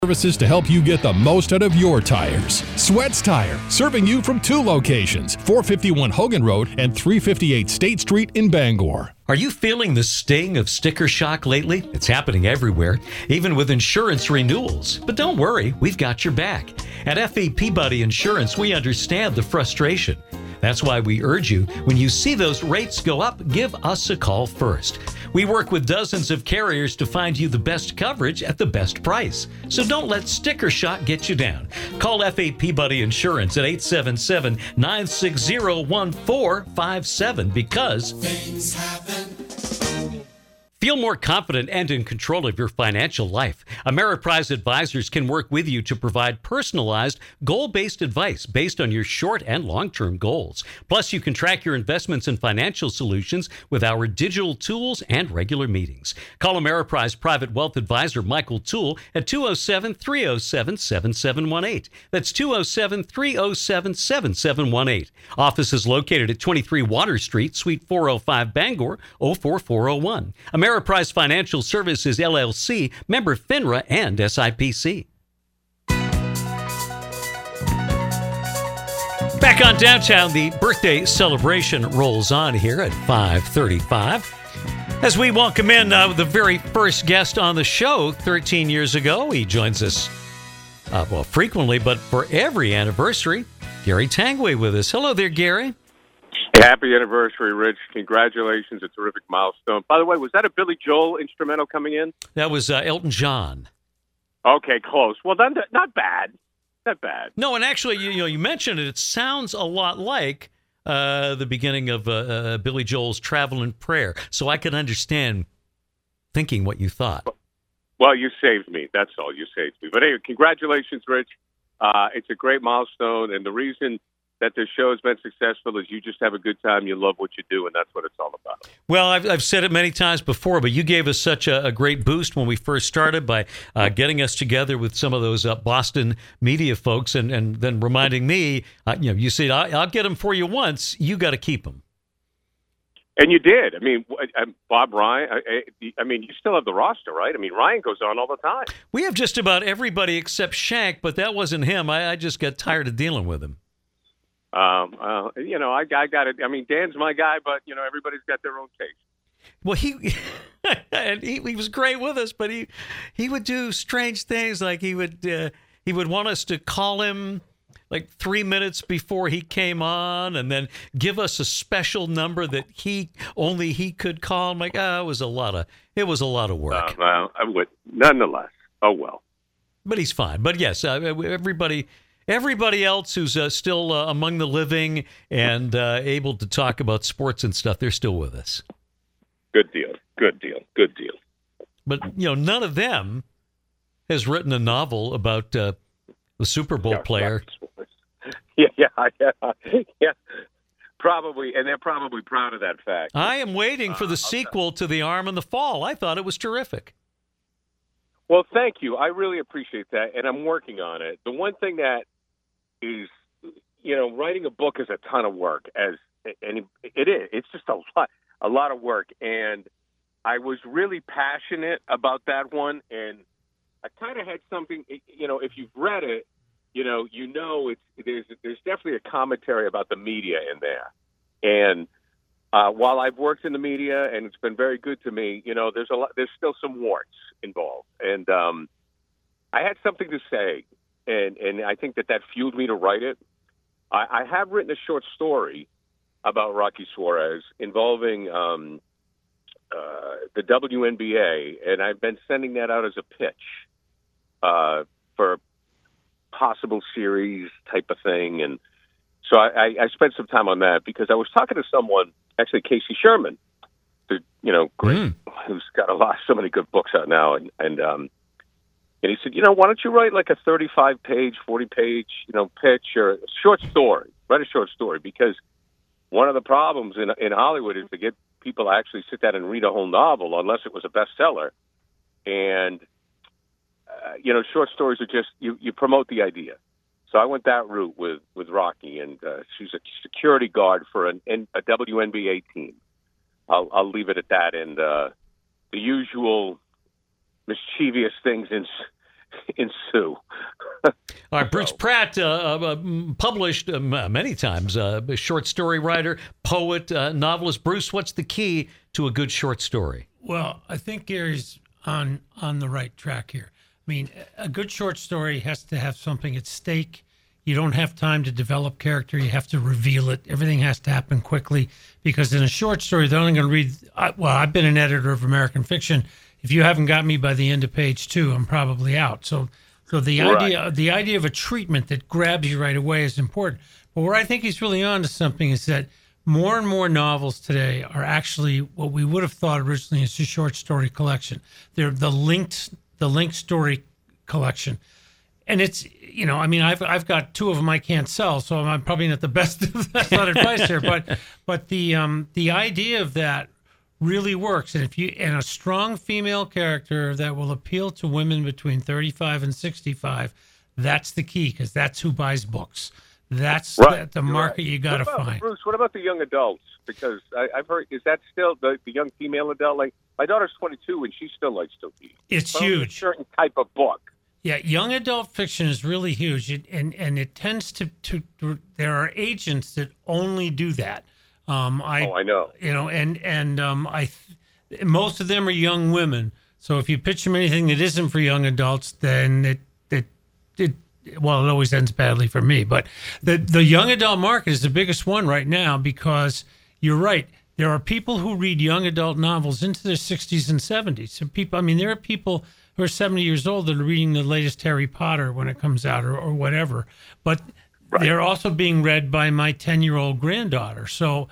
Services to help you get the most out of your tires. Sweats Tire, serving you from 2 locations, 451 Hogan Road and 358 State Street in Bangor. Are you feeling the sting of sticker shock lately? It's happening everywhere, even with insurance renewals. But don't worry, we've got your back. At F.E. Peabody Insurance, we understand the frustration. That's why we urge you, when you see those rates go up, give us a call first. We work with dozens of carriers to find you the best coverage at the best price. So don't let sticker shock get you down. Call F.A. Peabody Insurance at 877-960-1457 because things happen. Feel more confident and in control of your financial life. Ameriprise advisors can work with you to provide personalized, goal-based advice based on your short and long-term goals. Plus, you can track your investments and financial solutions with our digital tools and regular meetings. Call Ameriprise Private Wealth Advisor Michael Toole at 207-307-7718. That's 207-307-7718. Office is located at 23 Water Street, Suite 405, Bangor, 04401. Ameriprise Financial Services, LLC, member FINRA and SIPC. Back on Downtown, the birthday celebration rolls on here at 5:35. As we welcome in the very first guest on the show 13 years ago, he joins us, frequently, but for every anniversary, Gary Tanguay with us. Hello there, Gary. Happy anniversary, Rich. Congratulations. A terrific milestone. By the way, was that a Billy Joel instrumental coming in? That was Elton John. Okay, close. Well, then, not bad. Not bad. No, and actually, you mentioned it. It sounds a lot like the beginning of Billy Joel's Traveling Prayer. So I could understand thinking what you thought. Well, you saved me. That's all. You saved me. But anyway, congratulations, Rich. It's a great milestone, and the reason that the show has been successful is you just have a good time, you love what you do, and that's what it's all about. Well, I've said it many times before, but you gave us such a great boost when we first started by getting us together with some of those Boston media folks and then reminding me, you said, I'll get them for you once, you got to keep them. And you did. I mean, Bob Ryan, I mean, you still have the roster, right? I mean, Ryan goes on all the time. We have just about everybody except Shank, but that wasn't him. I just got tired of dealing with him. I got it. I mean, Dan's my guy, but everybody's got their own taste. Well, he was great with us, but he would do strange things. Like he would want us to call him like 3 minutes before he came on, and then give us a special number that only he could call. I'm like, it was a lot of work. Well, I would nonetheless. Oh well. But he's fine. But yes, Everybody else who's still among the living and able to talk about sports and stuff, they're still with us. Good deal. But, none of them has written a novel about the Super Bowl player. Yeah. Probably, and they're probably proud of that fact. I am waiting for the sequel to The Arm in the Fall. I thought it was terrific. Well, thank you. I really appreciate that, and I'm working on it. The one thing that is, writing a book is a ton of work, and it is. It's just a lot of work, and I was really passionate about that one, and I kind of had something. If you've read it, there's definitely a commentary about the media in there, and while I've worked in the media and it's been very good to me, there's still some warts involved. And I had something to say, and I think that fueled me to write it. I have written a short story about Rocky Suarez involving the WNBA, and I've been sending that out as a pitch for possible series type of thing. And so I spent some time on that because I was talking to someone, actually Casey Sherman, great, who's got so many good books out now, and he said, why don't you write like a 35-page, 40-page, pitch or a short story? Write a short story, because one of the problems in Hollywood is to get people to actually sit down and read a whole novel, unless it was a bestseller. And short stories are just you promote the idea. So I went that route with Rocky, and she's a security guard for a WNBA team. I'll leave it at that. And the usual mischievous things ensue. All right, Bruce Pratt, published many times, a short story writer, poet, novelist. Bruce, what's the key to a good short story? Well, I think Gary's on the right track here. I mean, a good short story has to have something at stake. You don't have time to develop character. You have to reveal it. Everything has to happen quickly, because in a short story, they're only going to read. I've been an editor of American fiction. If you haven't got me by the end of page 2, I'm probably out. So the idea of a treatment that grabs you right away is important. But where I think he's really on to something is that more and more novels today are actually what we would have thought originally as a short story collection. They're the linked story collection. And it's, I mean, I've got 2 of them I can't sell, so I'm probably not the best. That's not advice here, but the idea of that really works. And and a strong female character that will appeal to women between 35 and 65, that's the key, because that's who buys books. That's the market you got to find. Bruce, what about the young adults? Because I've heard, is that still the young female adult? Like, my daughter's 22 and she still likes to read. It's huge. A certain type of book. Yeah, young adult fiction is really huge, and it tends to there are agents that only do that. I know. Most of them are young women. So if you pitch them anything that isn't for young adults, then it always ends badly for me. But the young adult market is the biggest one right now, because you're right. There are people who read young adult novels into their 60s and 70s. So there are people who are 70 years old that are reading the latest Harry Potter when it comes out, or whatever. But they're also being read by my 10-year-old granddaughter. So,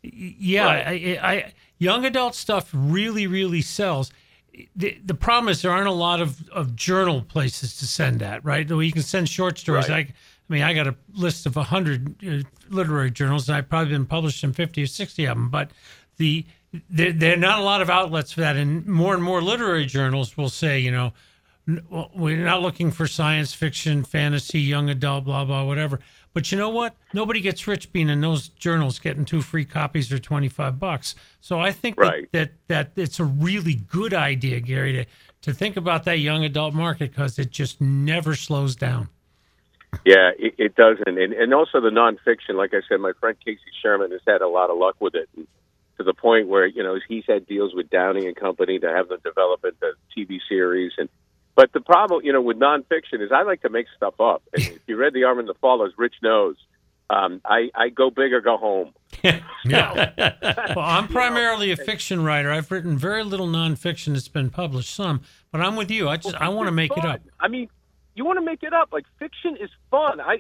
yeah, young adult stuff really, really sells. The problem is there aren't a lot of journal places to send that, right? You can send short stories. Right. I got a list of 100 literary journals, and I've probably been published in 50 or 60 of them. But there are not a lot of outlets for that. And more literary journals will say, we're not looking for science fiction, fantasy, young adult, blah, blah, whatever. But you know what? Nobody gets rich being in those journals getting 2 free copies or $25. So I think that it's a really good idea, Gary, to think about that young adult market, because it just never slows down. Yeah, it doesn't. And also the nonfiction, like I said, my friend Casey Sherman has had a lot of luck with it, and to the point where, he's had deals with Downing and Company to have them develop the TV series. But the problem, with nonfiction is I like to make stuff up. And if you read The Arm and the Fall, as Rich knows, I go big or go home. Yeah. Well, I'm primarily a fiction writer. I've written very little nonfiction that's been published, some, but I'm with you. I want to make it up. I mean, you want to make it up. Like, fiction is fun. I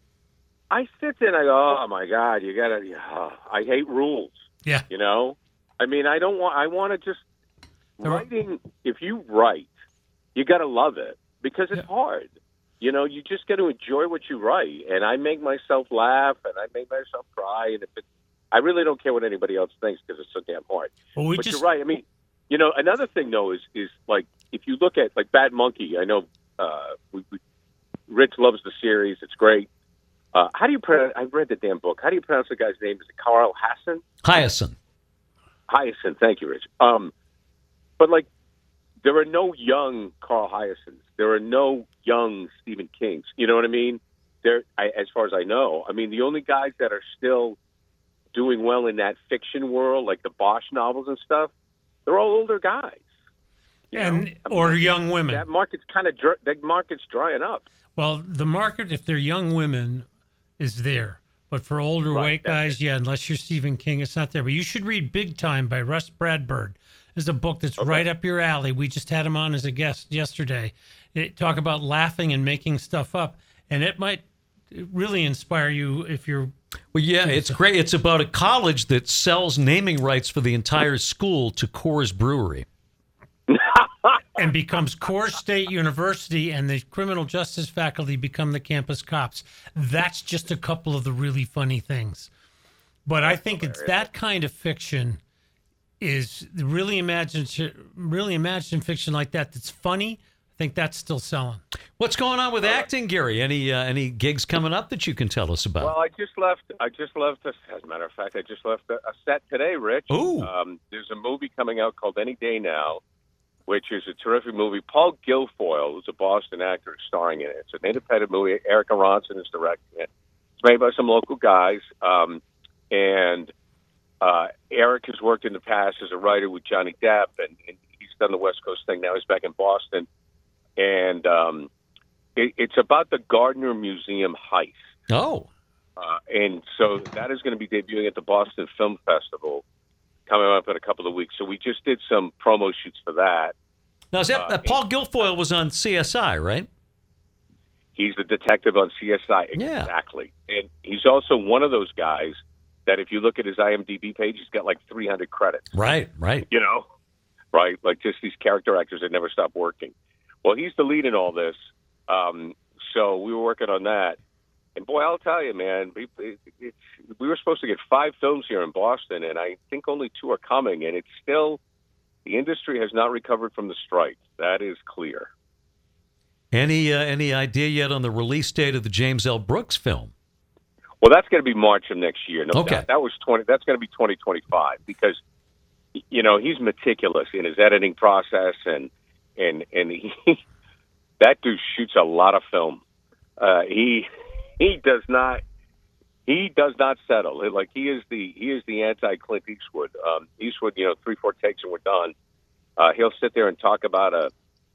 sit there and I go, oh my God, I hate rules. Yeah. I mean, I want to just, writing, if you write, you got to love it, because it's hard. You just got to enjoy what you write. And I make myself laugh and I make myself cry. And I really don't care what anybody else thinks, because it's so damn hard. Well, but you're right. I mean, another thing though is like, if you look at like Bad Monkey, I know Rich loves the series. It's great. How do you pronounce? I've read the damn book. How do you pronounce the guy's name? Is it Carl Hassan? Hyacin. Thank you, Rich. But like, there are no young Carl Hyacins. There are no young Stephen Kings. You know what I mean? As far as I know. I mean, the only guys that are still doing well in that fiction world, like the Bosch novels and stuff, they're all older guys. Or young women. That market's drying up. Well, the market, if they're young women, is there. But for older white guys, unless you're Stephen King, it's not there. But you should read Big Time by Russ Bradford. It's a book that's right up your alley. We just had him on as a guest yesterday. Talk about laughing and making stuff up. And it might really inspire you if you're... Well, yeah, it's great. It's about a college that sells naming rights for the entire school to Coors Brewery. And becomes Coors State University, and the criminal justice faculty become the campus cops. That's just a couple of the really funny things. But I think it's that kind of fiction is really imaginative fiction like that that's funny. I think that's still selling. What's going on with acting, Gary? Any gigs coming up that you can tell us about? Well, I just left. As a matter of fact, I just left a set today, Rich. Ooh. There's a movie coming out called Any Day Now. which is a terrific movie. Paul Guilfoyle, who's a Boston actor, is starring in it. It's an independent movie. Erica Ronson is directing it. It's made by some local guys. And Eric has worked in the past as a writer with Johnny Depp, and he's done the West Coast thing. Now he's back in Boston. And it's about the Gardner Museum heist. Oh. And so that is going to be debuting at the Boston Film Festival coming up in a couple of weeks. So we just did some promo shoots for that. Now, is that Paul Guilfoyle was on CSI, right? He's the detective on CSI. Yeah. Exactly. And he's also one of those guys that if you look at his IMDb page, he's got like 300 credits. Right. You know? Right? Like just these character actors that never stop working. Well, he's the lead in all this. So we were working on that. And boy, I'll tell you, man, we were supposed to get 5 films here in Boston, and I think only 2 are coming. And it's still, the industry has not recovered from the strike. That is clear. Any idea yet on the release date of the James L. Brooks film? Well, that's going to be March of next year. No Okay. doubt. That's going to be 2025 because, you know, he's meticulous in his editing process, and he, that dude shoots a lot of film. He does not settle. Like he is the anti Clint Eastwood. Eastwood, 3-4 takes and we're done. He'll sit there and talk about a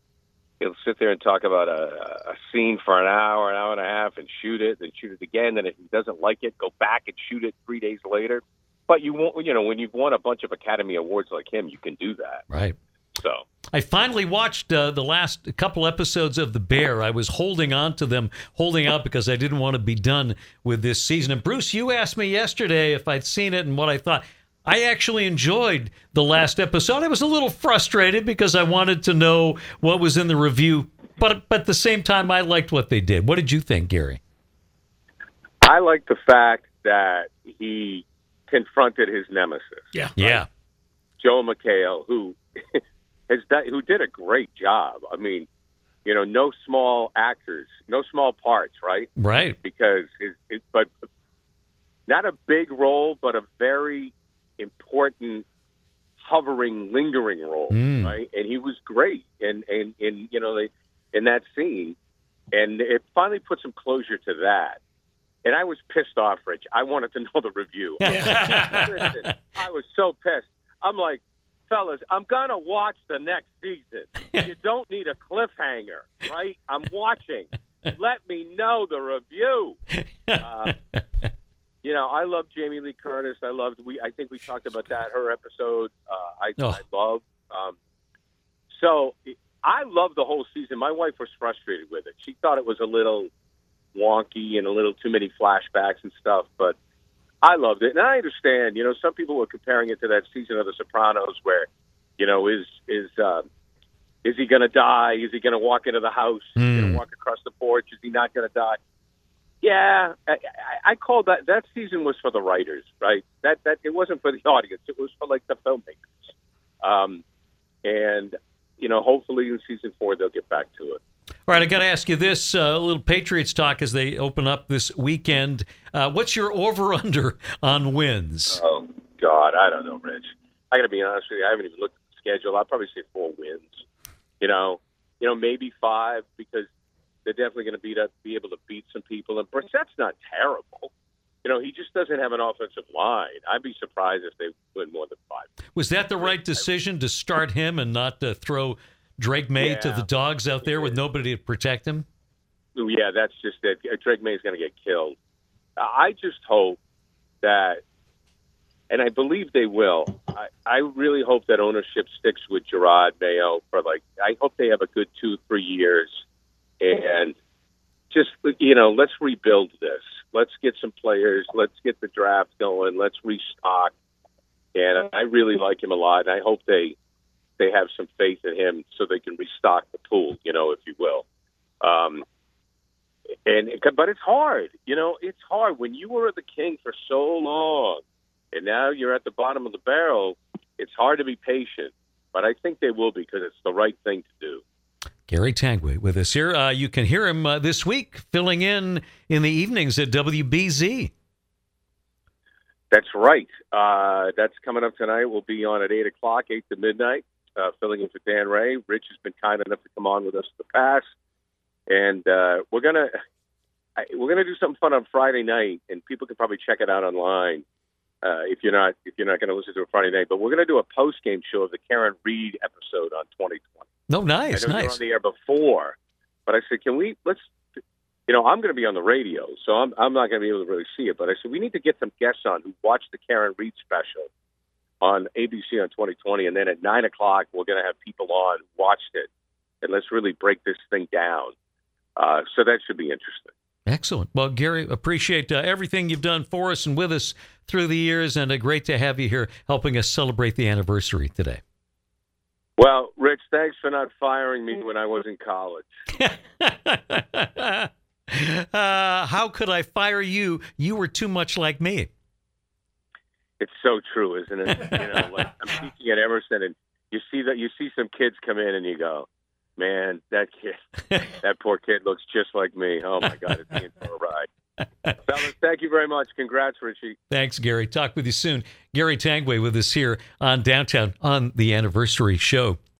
scene for an hour and a half, and shoot it, then shoot it again. Then if he doesn't like it, go back and shoot it 3 days later. But you won't, when you've won a bunch of Academy Awards like him, you can do that. Right. So I finally watched the last couple episodes of The Bear. I was holding out because I didn't want to be done with this season. And Bruce, you asked me yesterday if I'd seen it and what I thought. I actually enjoyed the last episode. I was a little frustrated because I wanted to know what was in the review, but at the same time, I liked what they did. What did you think, Gary? I like the fact that he confronted his nemesis. Yeah. Yeah. Joel McHale, who did a great job. I mean, no small actors, no small parts, right? Right. Because but not a big role, but a very important, hovering, lingering role, right? And he was great, and in that scene, and it finally put some closure to that. And I was pissed off, Rich. I wanted to know the review. Listen, I was so pissed. I'm like, fellas, I'm going to watch the next season. You don't need a cliffhanger, right? I'm watching. Let me know the review. I love Jamie Lee Curtis. I think we talked about that, her episode. I love. So I love the whole season. My wife was frustrated with it. She thought it was a little wonky and a little too many flashbacks and stuff, but I loved it. And I understand, some people were comparing it to that season of The Sopranos where, is he going to die? Is he going to walk into the house? Is he going to walk across the porch? Is he not going to die? Yeah, I called that season was for the writers, right? That it wasn't for the audience. It was for like the filmmakers. And hopefully in season 4 they'll get back to it. All right, I got to ask you this: a little Patriots talk as they open up this weekend. What's your over/under on wins? Oh God, I don't know, Rich. I got to be honest with you. I haven't even looked at the schedule. I'll probably say 4 wins. Maybe 5 because they're definitely going to be able to beat some people. And Brissett's not terrible. He just doesn't have an offensive line. I'd be surprised if they win more than 5. Was that the right decision to start him and not to throw Drake May to the dogs out there with nobody to protect him? Yeah, that's just it. Drake May is going to get killed. I just hope that, and I believe they will, I really hope that ownership sticks with Gerard Mayo I hope they have a good 2-3 years. And just, let's rebuild this. Let's get some players. Let's get the draft going. Let's restock. And I really like him a lot. And I hope they have some faith in him so they can restock the pool, if you will. But it's hard. It's hard. When you were the king for so long and now you're at the bottom of the barrel, it's hard to be patient. But I think they will be because it's the right thing to do. Gary Tanguay with us here. You can hear him this week filling in the evenings at WBZ. That's right. That's coming up tonight. We'll be on at 8 o'clock, 8 to midnight. filling in for Dan Ray. Rich has been kind enough to come on with us in the past, and we're gonna do something fun on Friday night, and people can probably check it out online if you're not going to listen to it Friday night. But we're gonna do a post game show of the Karen Reed episode on 2020. No, nice, I know you were nice. on the air before, but I said, let's. I'm going to be on the radio, so I'm not going to be able to really see it. But I said, we need to get some guests on who watched the Karen Reed special on ABC on 2020, and then at 9 o'clock, we're going to have people on who watched it, and let's really break this thing down. So that should be interesting. Excellent. Well, Gary, appreciate everything you've done for us and with us through the years, and great to have you here helping us celebrate the anniversary today. Well, Rich, thanks for not firing me when I was in college. How could I fire you? You were too much like me. It's so true, isn't it? Like I'm teaching at Emerson, and you see some kids come in, and you go, "Man, that poor kid looks just like me." Oh my God, it's in for a ride. Fellas, thank you very much. Congrats, Richie. Thanks, Gary. Talk with you soon. Gary Tanguay with us here on Downtown on the Anniversary Show.